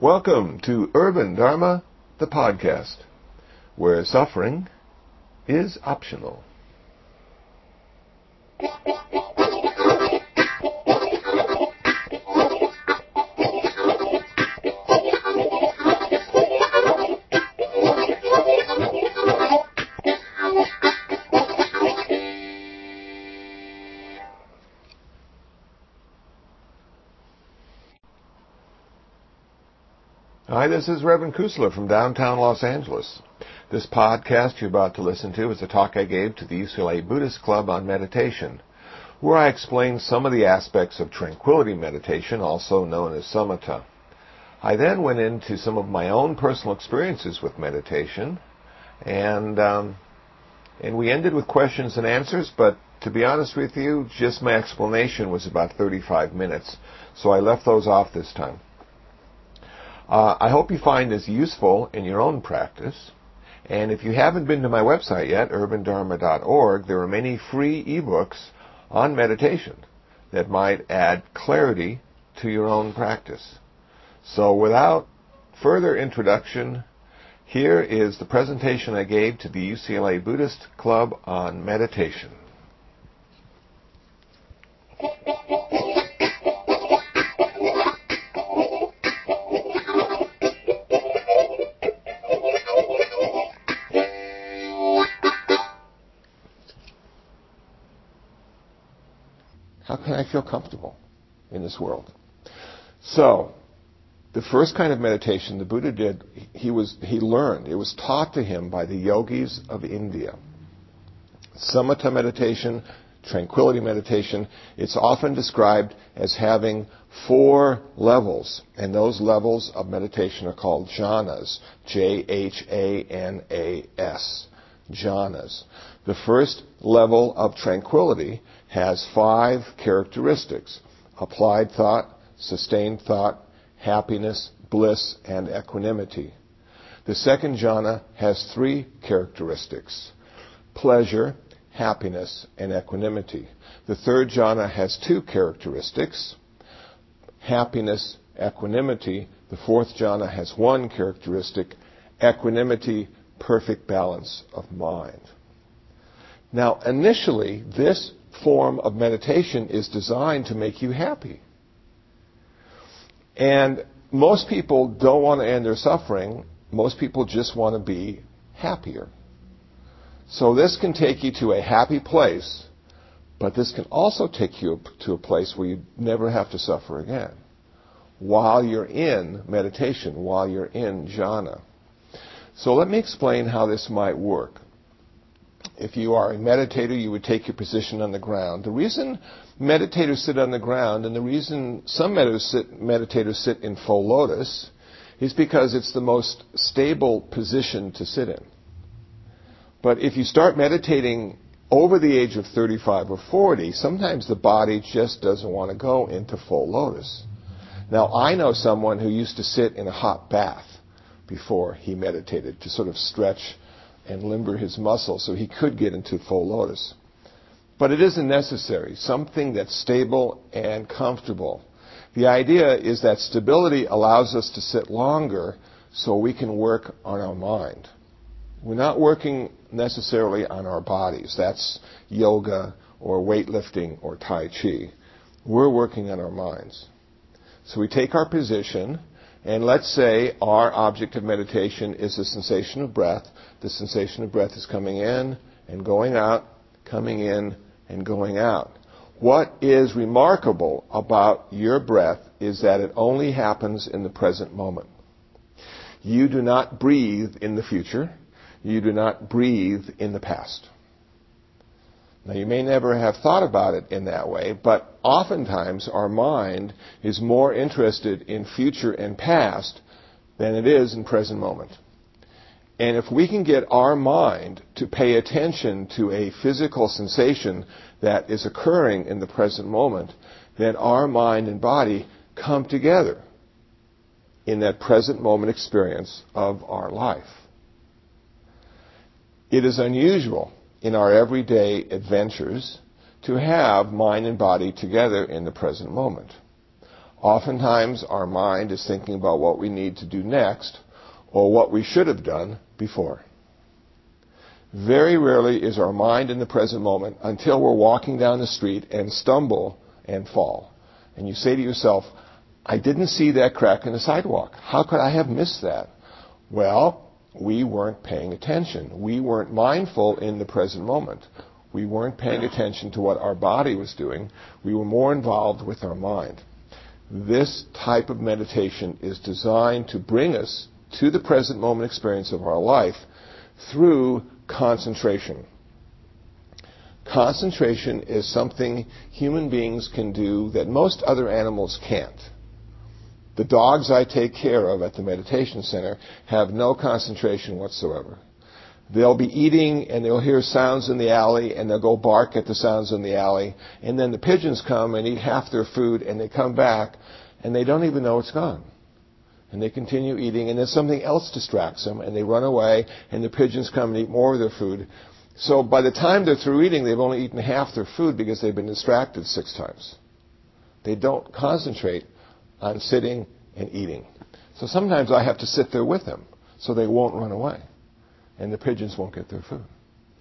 Welcome to Urban Dharma, the podcast, where suffering is optional. Hi, this is Reverend Kusler from downtown Los Angeles. This podcast you're about to listen to is a talk I gave to the UCLA Buddhist Club on meditation, where I explained some of the aspects of tranquility meditation, also known as samatha. I then went into some of my own personal experiences with meditation, and we ended with questions and answers, but to be honest with you, just my explanation was about 35 minutes, so I left those off this time. I hope you find this useful in your own practice. And if you haven't been to my website yet, urbandharma.org, there are many free ebooks on meditation that might add clarity to your own practice. So without further introduction, here is the presentation I gave to the UCLA Buddhist Club on meditation. How can I feel comfortable in this world? So, the first kind of meditation the Buddha did, he learned. It was taught to him by the yogis of India. Samatha meditation, tranquility meditation, it's often described as having 4 levels, and those levels of meditation are called jhanas, J-H-A-N-A-S, jhanas. The first level of tranquility has 5 characteristics: applied thought, sustained thought, happiness, bliss, and equanimity. The second jhana has 3 characteristics: pleasure, happiness, and equanimity. The third jhana has 2 characteristics: happiness, equanimity. The fourth jhana has 1 characteristic: equanimity, perfect balance of mind. Now, initially, this form of meditation is designed to make you happy. And most people don't want to end their suffering. Most people just want to be happier. So this can take you to a happy place, but this can also take you to a place where you never have to suffer again while you're in meditation, while you're in jhana. So let me explain how this might work. If you are a meditator, you would take your position on the ground. The reason meditators sit on the ground, and the reason some meditators sit in full lotus, is because it's the most stable position to sit in. But if you start meditating over the age of 35 or 40, sometimes the body just doesn't want to go into full lotus. Now, I know someone who used to sit in a hot bath before he meditated to sort of stretch and limber his muscles so he could get into full lotus. But it isn't necessary. Something that's stable and comfortable. The idea is that stability allows us to sit longer so we can work on our mind. We're not working necessarily on our bodies. That's yoga or weightlifting or Tai Chi. We're working on our minds. So we take our position, and let's say our object of meditation is the sensation of breath. The sensation of breath is coming in and going out, coming in and going out. What is remarkable about your breath is that it only happens in the present moment. You do not breathe in the future. You do not breathe in the past. Now, you may never have thought about it in that way, but oftentimes our mind is more interested in future and past than it is in present moment. And if we can get our mind to pay attention to a physical sensation that is occurring in the present moment, then our mind and body come together in that present moment experience of our life. It is unusual in our everyday adventures to have mind and body together in the present moment. Oftentimes, our mind is thinking about what we need to do next or what we should have done before. Very rarely is our mind in the present moment until we're walking down the street and stumble and fall. And you say to yourself, I didn't see that crack in the sidewalk. How could I have missed that? Well, we weren't paying attention. We weren't mindful in the present moment. We weren't paying attention to what our body was doing. We were more involved with our mind. This type of meditation is designed to bring us to the present moment experience of our life through concentration. Concentration is something human beings can do that most other animals can't. The dogs I take care of at the meditation center have no concentration whatsoever. They'll be eating and they'll hear sounds in the alley and they'll go bark at the sounds in the alley, and then the pigeons come and eat half their food and they come back and they don't even know it's gone. And they continue eating, and then something else distracts them, and they run away, and the pigeons come and eat more of their food. So by the time they're through eating, they've only eaten half their food because they've been distracted 6 times. They don't concentrate on sitting and eating. So sometimes I have to sit there with them so they won't run away, and the pigeons won't get their food.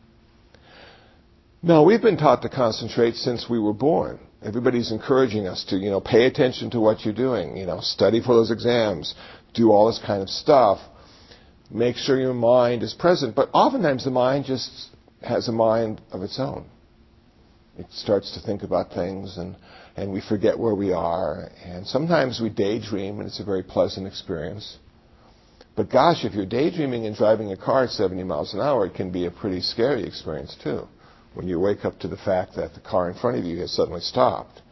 Now, we've been taught to concentrate since we were born. Everybody's encouraging us to, pay attention to what you're doing, study for those exams, do all this kind of stuff, make sure your mind is present. But oftentimes the mind just has a mind of its own. It starts to think about things, and we forget where we are. And sometimes we daydream, and it's a very pleasant experience. But gosh, if you're daydreaming and driving a car at 70 miles an hour, it can be a pretty scary experience too, when you wake up to the fact that the car in front of you has suddenly stopped.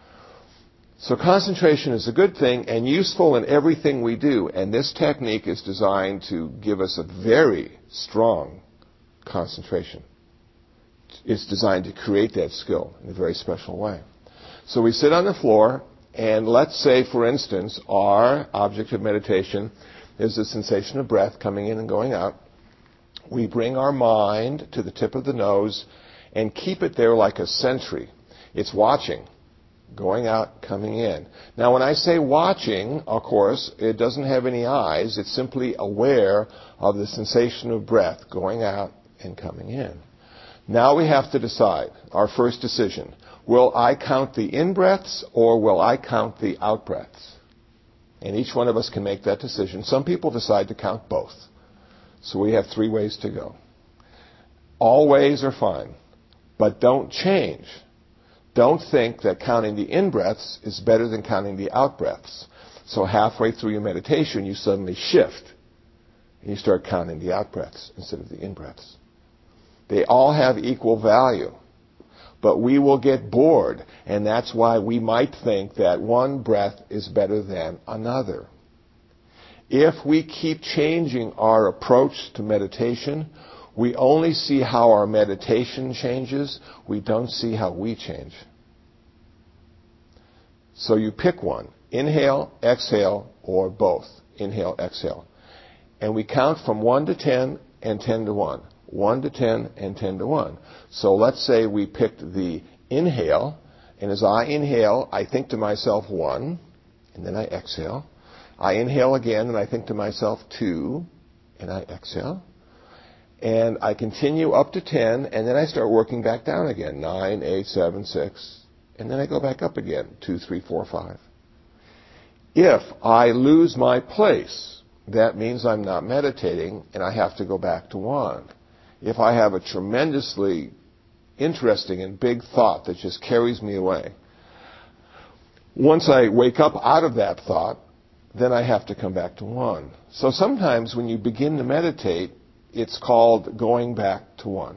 So concentration is a good thing and useful in everything we do. And this technique is designed to give us a very strong concentration. It's designed to create that skill in a very special way. So we sit on the floor, and let's say, for instance, our object of meditation is the sensation of breath coming in and going out. We bring our mind to the tip of the nose and keep it there like a sentry. It's watching, going out, coming in. Now, when I say watching, of course, it doesn't have any eyes. It's simply aware of the sensation of breath going out and coming in. Now we have to decide, our first decision. Will I count the in-breaths or will I count the out-breaths? And each one of us can make that decision. Some people decide to count both. So we have 3 ways to go. All ways are fine. But don't change. Don't think that counting the in-breaths is better than counting the out-breaths. So halfway through your meditation, you suddenly shift. And you start counting the out-breaths instead of the in-breaths. They all have equal value. But we will get bored. And that's why we might think that one breath is better than another. If we keep changing our approach to meditation, we only see how our meditation changes. We don't see how we change. So you pick one. Inhale, exhale, or both. Inhale, exhale. And we count from 1 to 10 and 10 to 1. 1 to 10 and 10 to 1. So let's say we picked the inhale, and as I inhale, I think to myself 1, and then I exhale. I inhale again, and I think to myself 2, and I exhale. And I continue up to 10, and then I start working back down again. 9, 8, 7, 6, and then I go back up again. 2, 3, 4, 5. If I lose my place, that means I'm not meditating, and I have to go back to 1. If I have a tremendously interesting and big thought that just carries me away, once I wake up out of that thought, then I have to come back to 1. So sometimes when you begin to meditate, it's called going back to 1.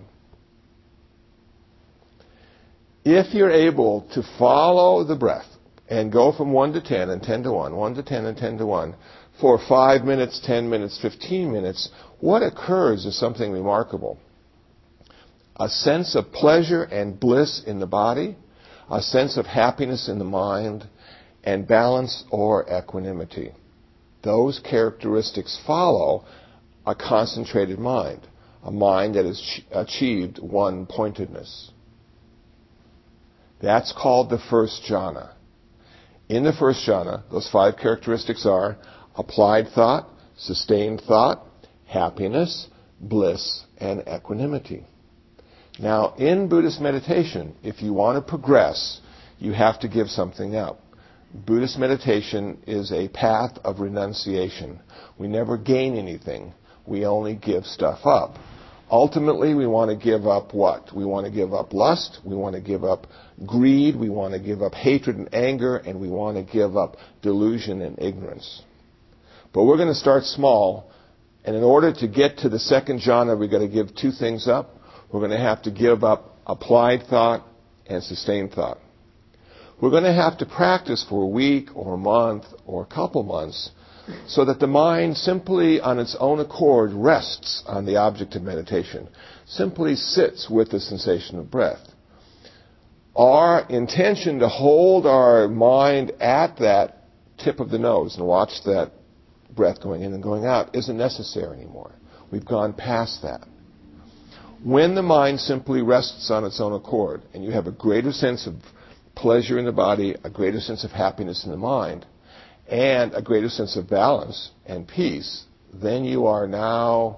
If you're able to follow the breath and go from 1 to 10 and 10 to 1, 1 to 10 and 10 to 1, for 5 minutes, 10 minutes, 15 minutes, what occurs is something remarkable. A sense of pleasure and bliss in the body, a sense of happiness in the mind, and balance or equanimity. Those characteristics follow a concentrated mind, a mind that has achieved one-pointedness. That's called the first jhana. In the first jhana, those 5 characteristics are applied thought, sustained thought, happiness, bliss, and equanimity. Now, in Buddhist meditation, if you want to progress, you have to give something up. Buddhist meditation is a path of renunciation. We never gain anything. We only give stuff up. Ultimately, we want to give up what? We want to give up lust, we want to give up greed, we want to give up hatred and anger, and we want to give up delusion and ignorance. But we're going to start small, and in order to get to the second jhana, we've got to give 2 things up. We're going to have to give up applied thought and sustained thought. We're going to have to practice for a week or a month or a couple months so that the mind simply on its own accord rests on the object of meditation, simply sits with the sensation of breath. Our intention to hold our mind at that tip of the nose and watch that breath going in and going out isn't necessary anymore. We've gone past that. When the mind simply rests on its own accord and you have a greater sense of pleasure in the body, a greater sense of happiness in the mind, and a greater sense of balance and peace, then you are now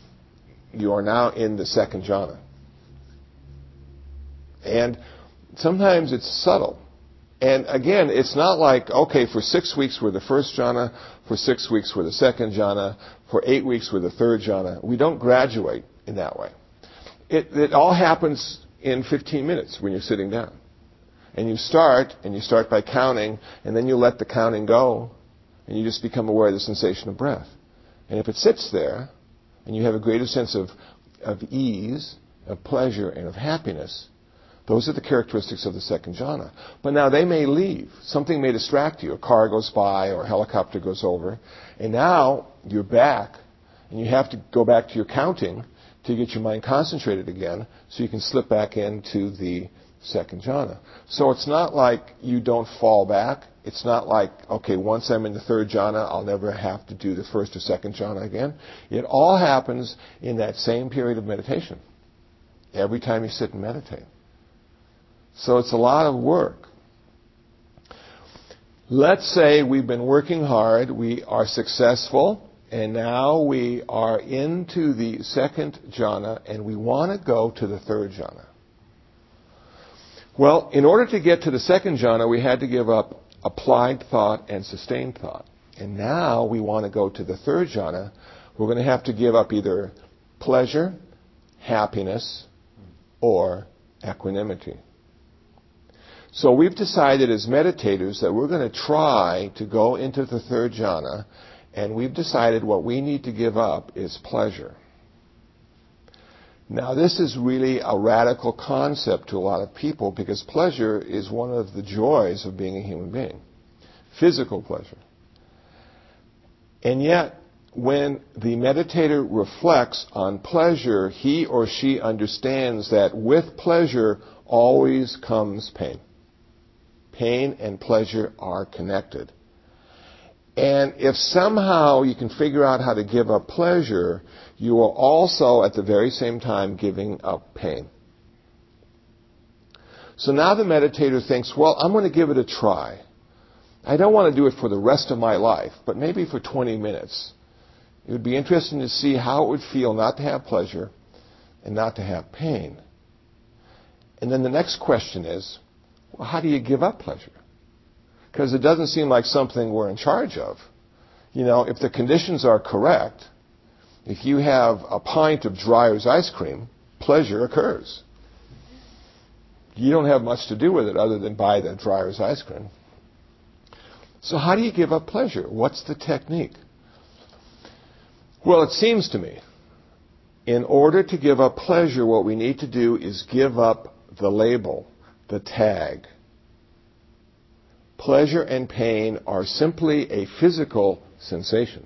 in the second jhana. And sometimes it's subtle. And again, it's not like, okay, for 6 weeks we're the first jhana, for 6 weeks we're the second jhana, for 8 weeks we're the third jhana. We don't graduate in that way. It all happens in 15 minutes when you're sitting down. And you start by counting, and then you let the counting go, and you just become aware of the sensation of breath. And if it sits there, and you have a greater sense of ease, of pleasure, and of happiness, those are the characteristics of the second jhana. But now they may leave. Something may distract you. A car goes by, or a helicopter goes over, and now you're back, and you have to go back to your counting to get your mind concentrated again, so you can slip back into the second jhana. So it's not like you don't fall back. It's not like, okay, once I'm in the third jhana, I'll never have to do the first or second jhana again. It all happens in that same period of meditation, every time you sit and meditate. So it's a lot of work. Let's say we've been working hard, we are successful, and now we are into the second jhana, and we want to go to the third jhana. Well, in order to get to the second jhana, we had to give up applied thought and sustained thought. And now we want to go to the third jhana. We're going to have to give up either pleasure, happiness, or equanimity. So we've decided as meditators that we're going to try to go into the third jhana, and we've decided what we need to give up is pleasure. Now, this is really a radical concept to a lot of people because pleasure is one of the joys of being a human being. Physical pleasure. And yet, when the meditator reflects on pleasure, he or she understands that with pleasure always comes pain. Pain and pleasure are connected. And if somehow you can figure out how to give up pleasure, you are also at the very same time giving up pain. So now the meditator thinks, well, I'm going to give it a try. I don't want to do it for the rest of my life, but maybe for 20 minutes. It would be interesting to see how it would feel not to have pleasure and not to have pain. And then the next question is, well, how do you give up pleasure? Because it doesn't seem like something we're in charge of. You know, if the conditions are correct, if you have a pint of Dreyer's ice cream, pleasure occurs. You don't have much to do with it other than buy the Dreyer's ice cream. So how do you give up pleasure? What's the technique? Well, it seems to me, in order to give up pleasure, what we need to do is give up the label, the tag. Pleasure and pain are simply a physical sensation.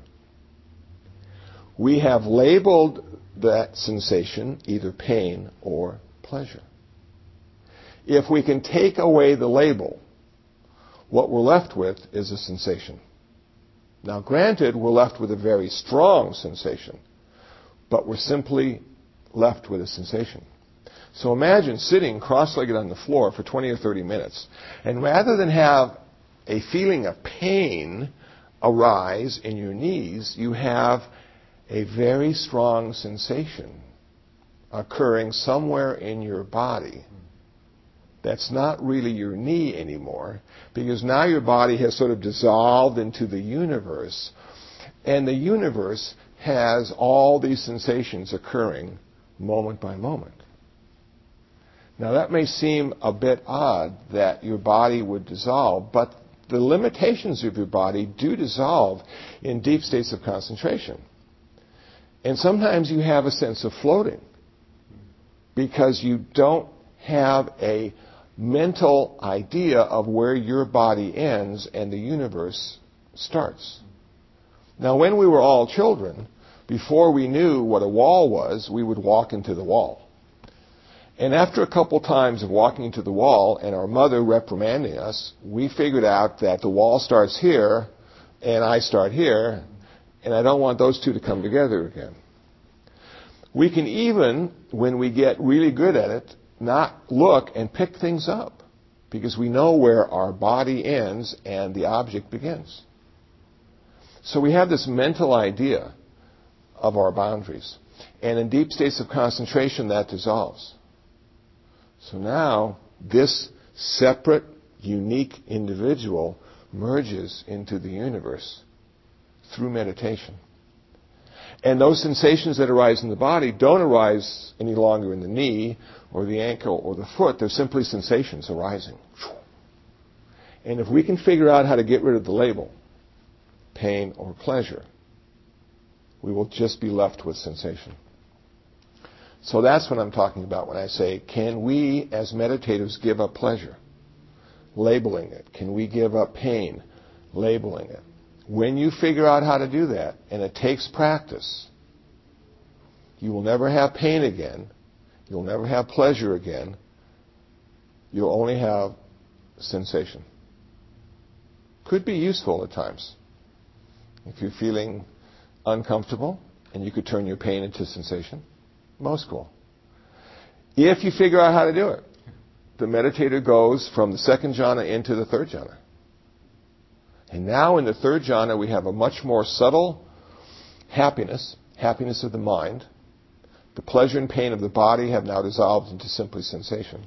We have labeled that sensation either pain or pleasure. If we can take away the label, what we're left with is a sensation. Now, granted, we're left with a very strong sensation, but we're simply left with a sensation. So imagine sitting cross-legged on the floor for 20 or 30 minutes, and rather than have a feeling of pain arise in your knees, you have a very strong sensation occurring somewhere in your body that's not really your knee anymore, because now your body has sort of dissolved into the universe, and the universe has all these sensations occurring moment by moment. Now that may seem a bit odd that your body would dissolve, but the limitations of your body do dissolve in deep states of concentration. And sometimes you have a sense of floating because you don't have a mental idea of where your body ends and the universe starts. Now, when we were all children, before we knew what a wall was, we would walk into the wall. And after a couple times of walking into the wall and our mother reprimanding us, we figured out that the wall starts here and I start here, and I don't want those two to come together again. We can even, when we get really good at it, not look and pick things up because we know where our body ends and the object begins. So we have this mental idea of our boundaries. And in deep states of concentration, that dissolves. So now, this separate, unique individual merges into the universe through meditation. And those sensations that arise in the body don't arise any longer in the knee or the ankle or the foot. They're simply sensations arising. And if we can figure out how to get rid of the label, pain or pleasure, we will just be left with sensation. So that's what I'm talking about when I say, can we as meditators give up pleasure? Labeling it. Can we give up pain? Labeling it. When you figure out how to do that, and it takes practice, you will never have pain again. You'll never have pleasure again. You'll only have sensation. Could be useful at times. If you're feeling uncomfortable, and you could turn your pain into sensation, most cool. If you figure out how to do it, the meditator goes from the second jhana into the third jhana. And now in the third jhana, we have a much more subtle happiness of the mind. The pleasure and pain of the body have now dissolved into simply sensation.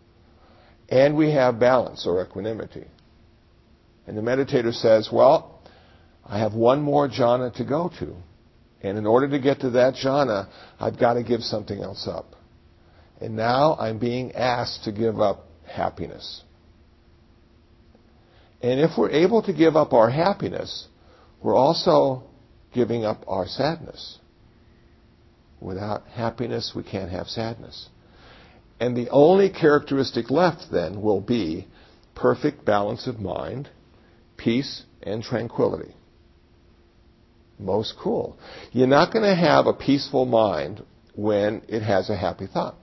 And we have balance or equanimity. And the meditator says, well, I have one more jhana to go to. And in order to get to that jhana, I've got to give something else up. And now I'm being asked to give up happiness. And if we're able to give up our happiness, we're also giving up our sadness. Without happiness, we can't have sadness. And the only characteristic left then will be perfect balance of mind, peace, and tranquility. Most cool. You're not going to have a peaceful mind when it has a happy thought.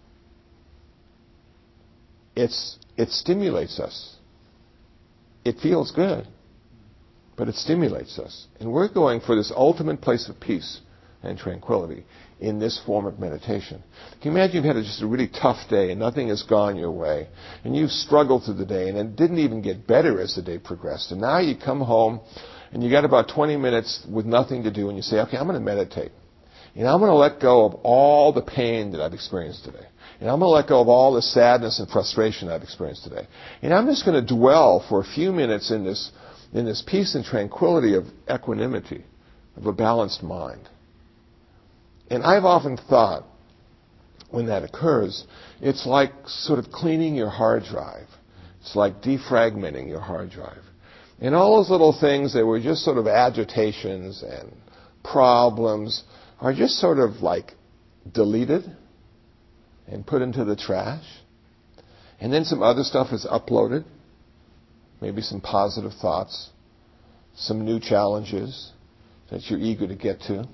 It stimulates us. It feels good, but it stimulates us. And we're going for this ultimate place of peace and tranquility in this form of meditation. Can you imagine you've had just a really tough day and nothing has gone your way, and you've struggled through the day, and it didn't even get better as the day progressed. And now you come home, and you got about 20 minutes with nothing to do, and you say, okay, I'm going to meditate. And I'm going to let go of all the pain that I've experienced today. And I'm going to let go of all the sadness and frustration I've experienced today. And I'm just going to dwell for a few minutes in this peace and tranquility of equanimity, of a balanced mind. And I've often thought, when that occurs, it's like sort of cleaning your hard drive. It's like defragmenting your hard drive. And all those little things that were just sort of agitations and problems are just sort of like deleted and put into the trash. And then some other stuff is uploaded. Maybe some positive thoughts, some new challenges that you're eager to get to.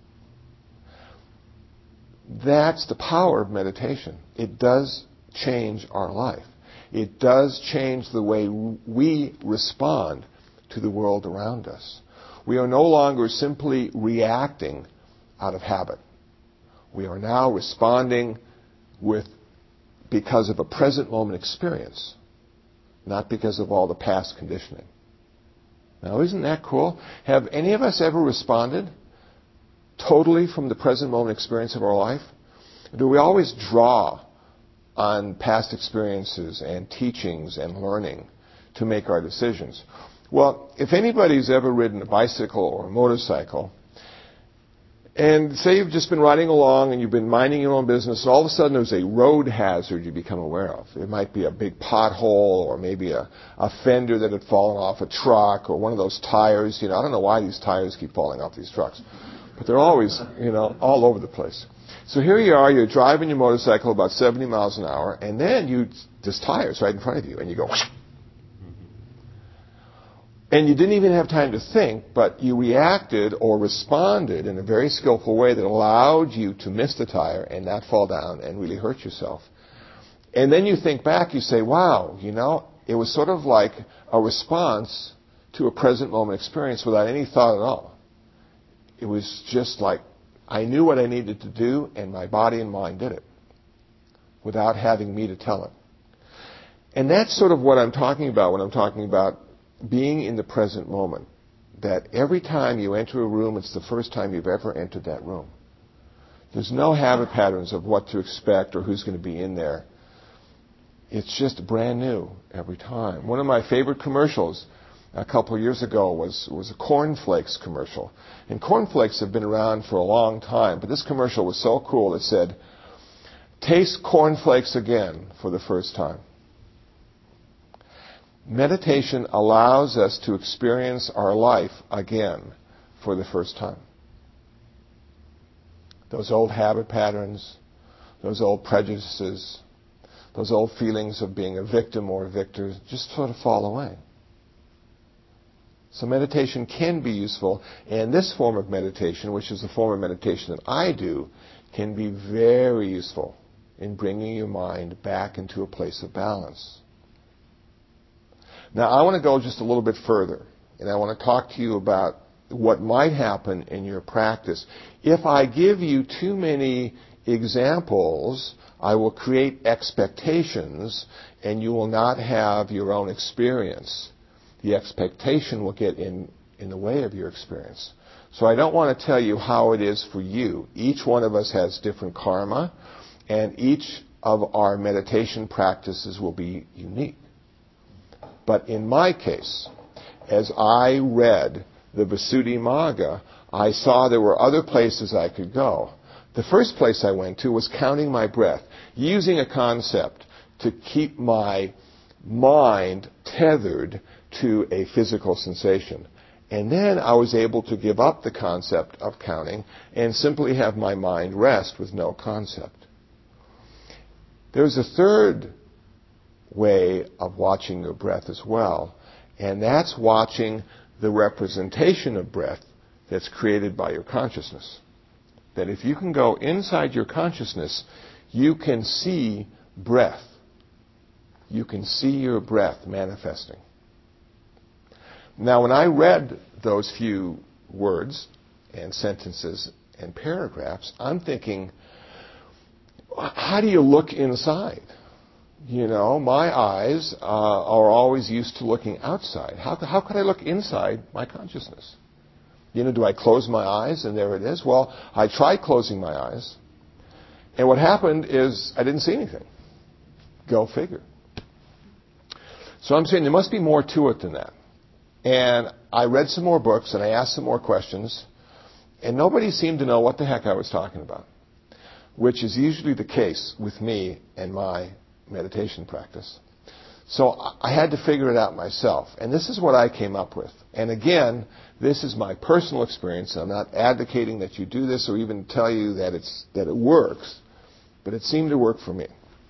That's the power of meditation. It does change our life. It does change the way we respond to the world around us. We are no longer simply reacting out of habit. We are now responding because of a present moment experience not because of all the past conditioning. Now, isn't that cool? Have any of us ever responded totally from the present moment experience of our life? Do we always draw on past experiences and teachings and learning to make our decisions? Well, if anybody's ever ridden a bicycle or a motorcycle, and say you've just been riding along and you've been minding your own business, and all of a sudden there's a road hazard you become aware of. It might be a big pothole, or maybe a fender that had fallen off a truck, or one of those tires. I don't know why these tires keep falling off these trucks, but they're always, all over the place. So here you are, you're driving your motorcycle about 70 miles an hour, and then this tire's right in front of you, and you go, whoosh. And you didn't even have time to think, but you reacted or responded in a very skillful way that allowed you to miss the tire and not fall down and really hurt yourself. And then you think back, you say, wow, it was sort of like a response to a present moment experience without any thought at all. It was just like I knew what I needed to do, and my body and mind did it without having me to tell it. And that's sort of what I'm talking about when I'm talking about being in the present moment. That every time you enter a room, it's the first time you've ever entered that room. There's no habit patterns of what to expect or who's going to be in there. It's just brand new every time. One of my favorite commercials a couple of years ago was a cornflakes commercial. And cornflakes have been around for a long time, but this commercial was so cool. It said, "Taste cornflakes again for the first time." Meditation allows us to experience our life again for the first time. Those old habit patterns, those old prejudices, those old feelings of being a victim or a victor just sort of fall away. So meditation can be useful, and this form of meditation, which is the form of meditation that I do, can be very useful in bringing your mind back into a place of balance. Now, I want to go just a little bit further, and I want to talk to you about what might happen in your practice. If I give you too many examples, I will create expectations, and you will not have your own experience. The expectation will get in the way of your experience. So I don't want to tell you how it is for you. Each one of us has different karma, and each of our meditation practices will be unique. But in my case, as I read the Visuddhimagga, I saw there were other places I could go. The first place I went to was counting my breath, using a concept to keep my mind tethered to a physical sensation. And then I was able to give up the concept of counting and simply have my mind rest with no concept. There's a third way of watching your breath as well, and that's watching the representation of breath that's created by your consciousness. That if you can go inside your consciousness, you can see breath. You can see your breath manifesting. Now, when I read those few words and sentences and paragraphs, I'm thinking, how do you look inside? My eyes are always used to looking outside. How could I look inside my consciousness? Do I close my eyes and there it is? Well, I tried closing my eyes, and what happened is I didn't see anything. Go figure. So I'm saying there must be more to it than that. And I read some more books and I asked some more questions, and nobody seemed to know what the heck I was talking about, which is usually the case with me and my meditation practice. So I had to figure it out myself. And this is what I came up with. And again, this is my personal experience. I'm not advocating that you do this or even tell you that it works, but it seemed to work for me.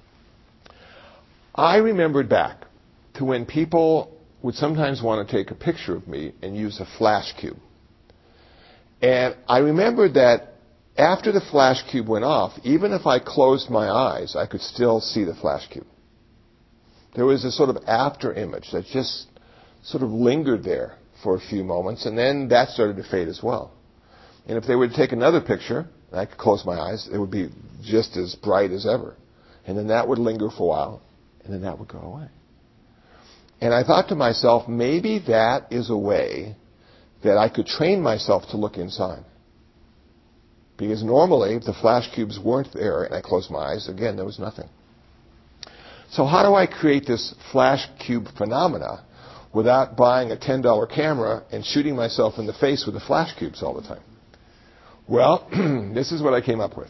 I remembered back to when people would sometimes want to take a picture of me and use a flash cube. And I remembered that after the flash cube went off, even if I closed my eyes, I could still see the flash cube. There was a sort of after image that just sort of lingered there for a few moments, and then that started to fade as well. And if they would take another picture, and I could close my eyes, it would be just as bright as ever. And then that would linger for a while, and then that would go away. And I thought to myself, maybe that is a way that I could train myself to look inside. Because normally, if the flash cubes weren't there and I closed my eyes, again, there was nothing. So how do I create this flash cube phenomena without buying a $10 camera and shooting myself in the face with the flash cubes all the time? Well, this is what I came up with.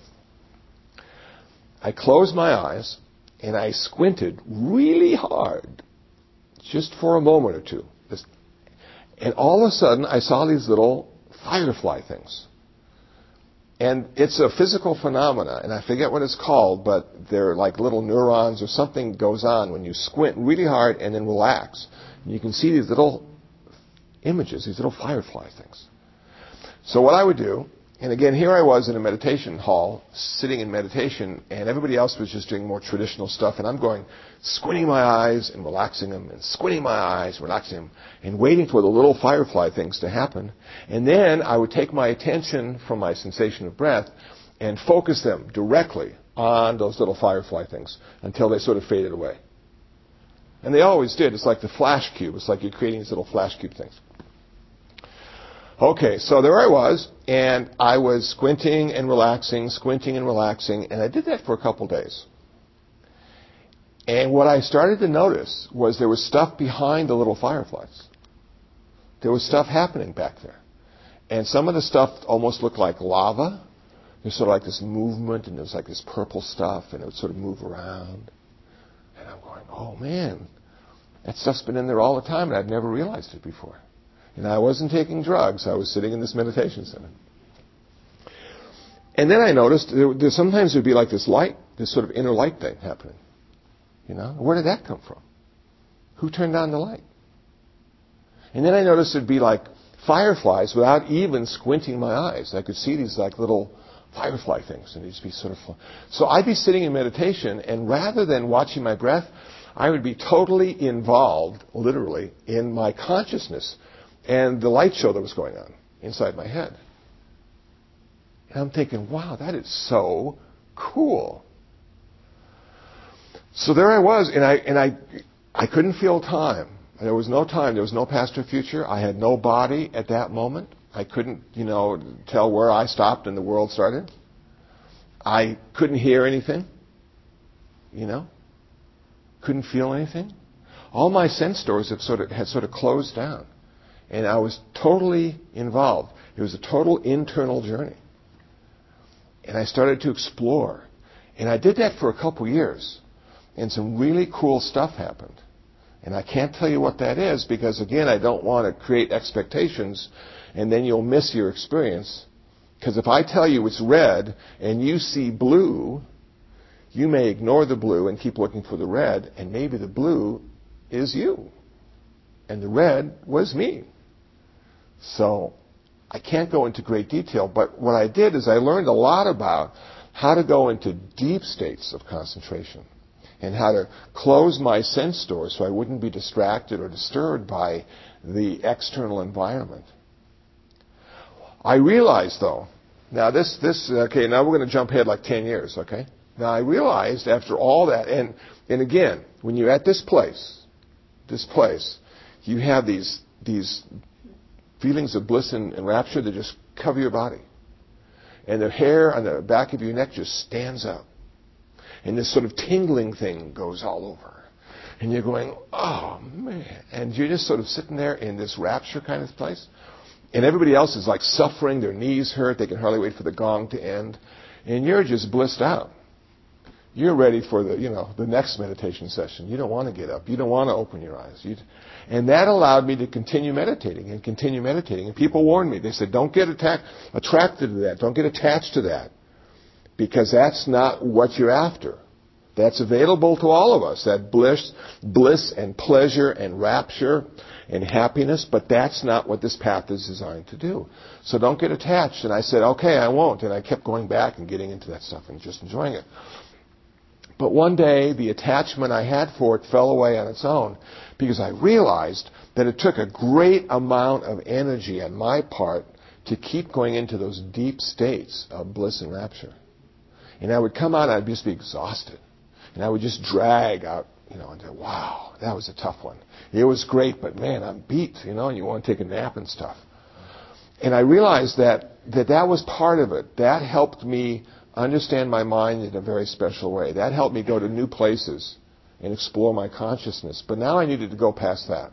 I closed my eyes and I squinted really hard, just for a moment or two. And all of a sudden, I saw these little firefly things. And it's a physical phenomena, and I forget what it's called, but they're like little neurons or something goes on when you squint really hard and then relax. And you can see these little images, these little firefly things. So what I would do, and again, here I was in a meditation hall, sitting in meditation, and everybody else was just doing more traditional stuff, and I'm going, squinting my eyes and relaxing them, and squinting my eyes, relaxing them, and waiting for the little firefly things to happen. And then I would take my attention from my sensation of breath and focus them directly on those little firefly things until they sort of faded away. And they always did. It's like the flash cube. It's like you're creating these little flash cube things. Okay, so there I was, and I was squinting and relaxing, and I did that for a couple days. And what I started to notice was there was stuff behind the little fireflies. There was stuff happening back there. And some of the stuff almost looked like lava. There's sort of like this movement, and there's like this purple stuff, and it would sort of move around. And I'm going, oh man, that stuff's been in there all the time, and I'd never realized it before. And I wasn't taking drugs. I was sitting in this meditation center. And then I noticed there sometimes there'd be like this light, this sort of inner light thing happening. You know, where did that come from? Who turned on the light? And then I noticed it'd be like fireflies without even squinting my eyes. I could see these like little firefly things, and they'd just be sort of fun. So I'd be sitting in meditation, and rather than watching my breath, I would be totally involved, literally, in my consciousness and the light show that was going on inside my head. And I'm thinking, wow, that is so cool. So there I was, and I couldn't feel time. There was no time. There was no past or future. I had no body at that moment. I couldn't, tell where I stopped and the world started. I couldn't hear anything, couldn't feel anything. All my sense doors had sort of closed down. And I was totally involved. It was a total internal journey. And I started to explore. And I did that for a couple years. And some really cool stuff happened. And I can't tell you what that is because, again, I don't want to create expectations and then you'll miss your experience. Because if I tell you it's red and you see blue, you may ignore the blue and keep looking for the red, and maybe the blue is you. And the red was me. So I can't go into great detail, but what I did is I learned a lot about how to go into deep states of concentration and how to close my sense doors so I wouldn't be distracted or disturbed by the external environment. I realized, though, now now we're going to jump ahead like 10 years, okay? Now I realized after all that, and again, when you're at this place, you have these feelings of bliss and rapture that just cover your body. And the hair on the back of your neck just stands up. And this sort of tingling thing goes all over. And you're going, oh, man. And you're just sort of sitting there in this rapture kind of place. And everybody else is like suffering. Their knees hurt. They can hardly wait for the gong to end. And you're just blissed out. You're ready for the next meditation session. You don't want to get up. You don't want to open your eyes. And that allowed me to continue meditating. And people warned me. They said, don't get attracted to that. Don't get attached to that. Because that's not what you're after. That's available to all of us. That bliss and pleasure and rapture and happiness. But that's not what this path is designed to do. So don't get attached. And I said, okay, I won't. And I kept going back and getting into that stuff and just enjoying it. But one day, the attachment I had for it fell away on its own because I realized that it took a great amount of energy on my part to keep going into those deep states of bliss and rapture. And I would come out and I'd just be exhausted. And I would just drag out, And say, wow, that was a tough one. It was great, but man, I'm beat, and you want to take a nap and stuff. And I realized that was part of it. That helped me understand my mind in a very special way. That helped me go to new places and explore my consciousness. But now I needed to go past that.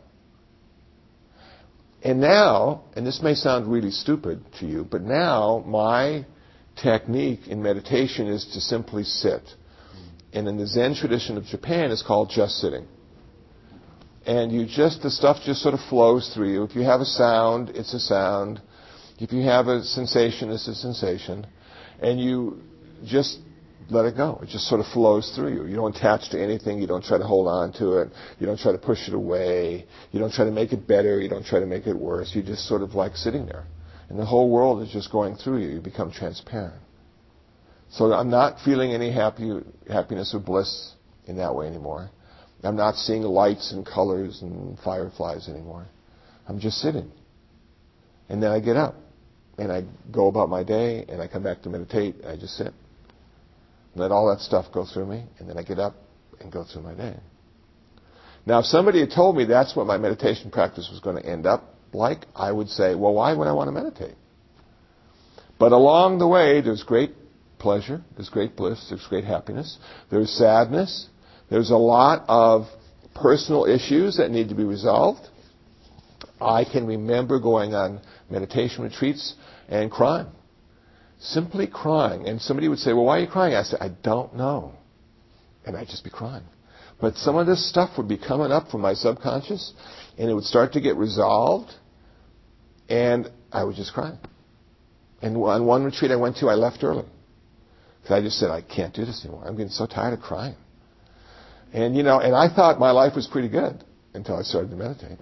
And now, and this may sound really stupid to you, but now my technique in meditation is to simply sit. And in the Zen tradition of Japan, it's called just sitting. And the stuff just sort of flows through you. If you have a sound, it's a sound. If you have a sensation, it's a sensation. And you just let it go. It just sort of flows through you. You don't attach to anything. You don't try to hold on to it. You don't try to push it away. You don't try to make it better. You don't try to make it worse. You just sort of like sitting there. And the whole world is just going through you. You become transparent. So I'm not feeling any happiness or bliss in that way anymore. I'm not seeing lights and colors and fireflies anymore. I'm just sitting. And then I get up. And I go about my day, and I come back to meditate, and I just sit. Let all that stuff go through me, and then I get up and go through my day. Now, if somebody had told me that's what my meditation practice was going to end up like, I would say, well, why would I want to meditate? But along the way, there's great pleasure, there's great bliss, there's great happiness, there's sadness, there's a lot of personal issues that need to be resolved. I can remember going on meditation retreats and crying. Simply crying. And somebody would say, well, why are you crying? I said, I don't know. And I'd just be crying. But some of this stuff would be coming up from my subconscious, and it would start to get resolved, and I would just cry. And on one retreat I went to, I left early. Because I just said, I can't do this anymore. I'm getting so tired of crying. And, and I thought my life was pretty good until I started to meditate.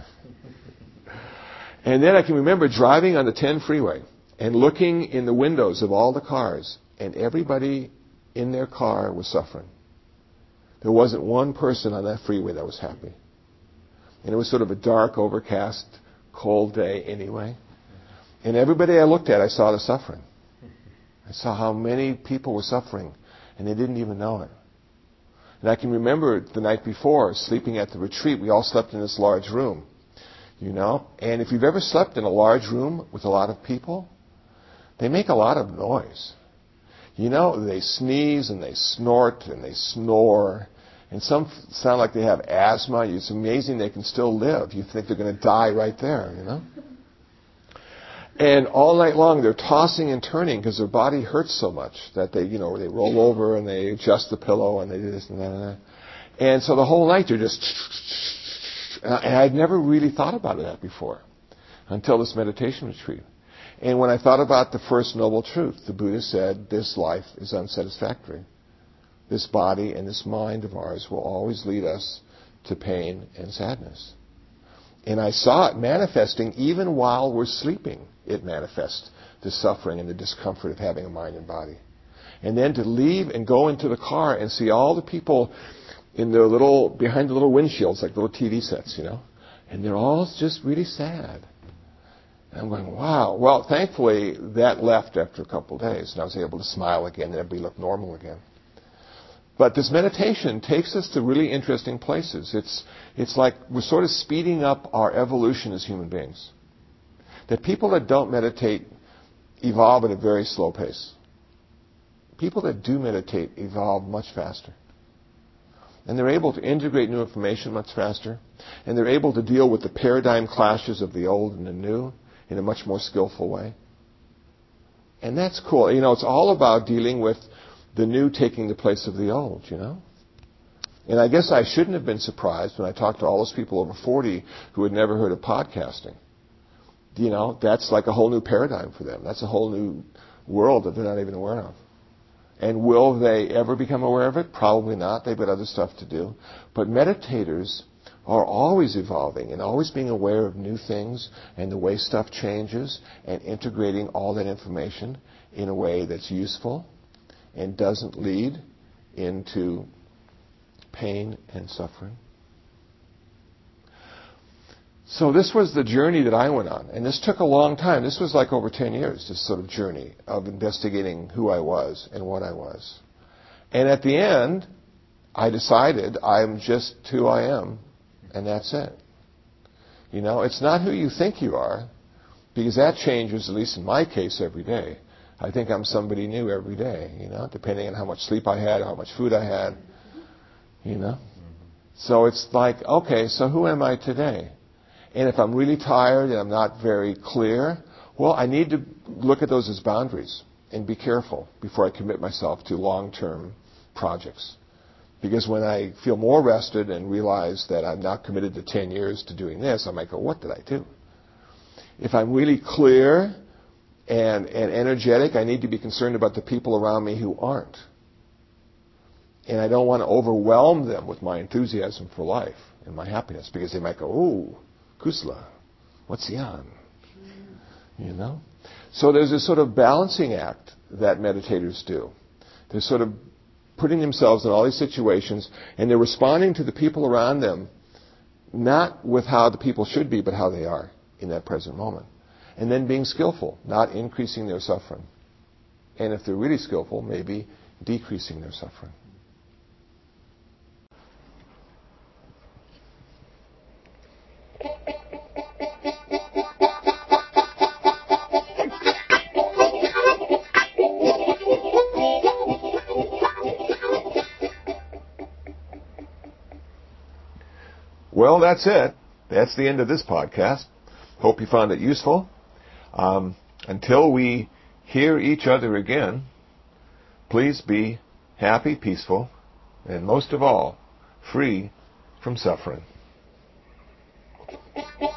And then I can remember driving on the 10 freeway and looking in the windows of all the cars, and everybody in their car was suffering. There wasn't one person on that freeway that was happy. And it was sort of a dark, overcast, cold day anyway. And everybody I looked at, I saw the suffering. I saw how many people were suffering, and they didn't even know it. And I can remember the night before, sleeping at the retreat, we all slept in this large room. And if you've ever slept in a large room with a lot of people, they make a lot of noise. They sneeze and they snort and they snore. And some sound like they have asthma. It's amazing they can still live. You think they're going to die right there, And all night long they're tossing and turning because their body hurts so much that they roll over and they adjust the pillow and they do this and that and that. And so the whole night they're just... And I'd never really thought about that before until this meditation retreat. And when I thought about the first noble truth, the Buddha said, this life is unsatisfactory. This body and this mind of ours will always lead us to pain and sadness. And I saw it manifesting even while we're sleeping. It manifests the suffering and the discomfort of having a mind and body. And then to leave and go into the car and see all the people in their behind the little windshields, like little TV sets, and they're all just really sad. And I'm going, wow. Well, thankfully, that left after a couple of days, and I was able to smile again, and everybody looked normal again. But this meditation takes us to really interesting places. It's like we're sort of speeding up our evolution as human beings. The people that don't meditate evolve at a very slow pace. People that do meditate evolve much faster. And they're able to integrate new information much faster. And they're able to deal with the paradigm clashes of the old and the new in a much more skillful way. And that's cool. It's all about dealing with the new taking the place of the old, And I guess I shouldn't have been surprised when I talked to all those people over 40 who had never heard of podcasting. That's like a whole new paradigm for them. That's a whole new world that they're not even aware of. And will they ever become aware of it? Probably not. They've got other stuff to do. But meditators are always evolving and always being aware of new things and the way stuff changes and integrating all that information in a way that's useful and doesn't lead into pain and suffering. So this was the journey that I went on. And this took a long time. This was like over 10 years, this sort of journey of investigating who I was and what I was. And at the end, I decided I'm just who I am, and that's it. You know, it's not who you think you are, because that changes, at least in my case, every day. I think I'm somebody new every day, you know, depending on how much sleep I had, how much food I had, you know. So it's like, okay, so who am I today? And if I'm really tired and I'm not very clear, well, I need to look at those as boundaries and be careful before I commit myself to long-term projects. Because when I feel more rested and realize that I'm not committed to 10 years to doing this, I might go, what did I do? If I'm really clear and energetic, I need to be concerned about the people around me who aren't. And I don't want to overwhelm them with my enthusiasm for life and my happiness, because they might go, oh, Kusala, what's he on? You know? So there's this sort of balancing act that meditators do. They're sort of putting themselves in all these situations, and they're responding to the people around them, not with how the people should be, but how they are in that present moment. And then being skillful, not increasing their suffering. And if they're really skillful, maybe decreasing their suffering. Well, that's it. That's the end of this podcast. Hope you found it useful. Until we hear each other again, please be happy, peaceful, and most of all, free from suffering.